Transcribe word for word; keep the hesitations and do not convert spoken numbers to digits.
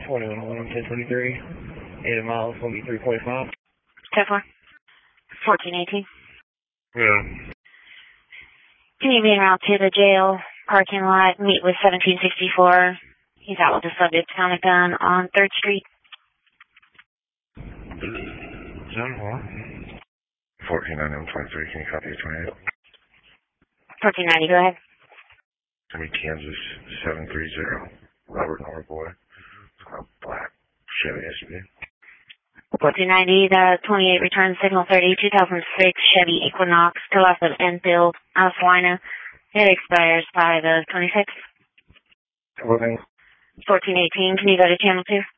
twenty-one one, ten twenty-three. eight miles, one be three point five. ten four. fourteen eighteen. Yeah. Can you be en route to the jail parking lot, meet with seventeen sixty-four? He's out with the subject counted gun on third Street. Zone one. fourteen ninety-one twenty-three, can you copy your twenty-eight? fourteen ninety, go ahead. Semi Kansas seven three zero. Robert Norboy. Black Chevy S U V. fourteen ninety, the twenty-eight return signal thirty, two thousand six Chevy Equinox, to left of Enfield, Salina. It expires by the twenty-sixth. fourteen. fourteen eighteen, can you go to channel two?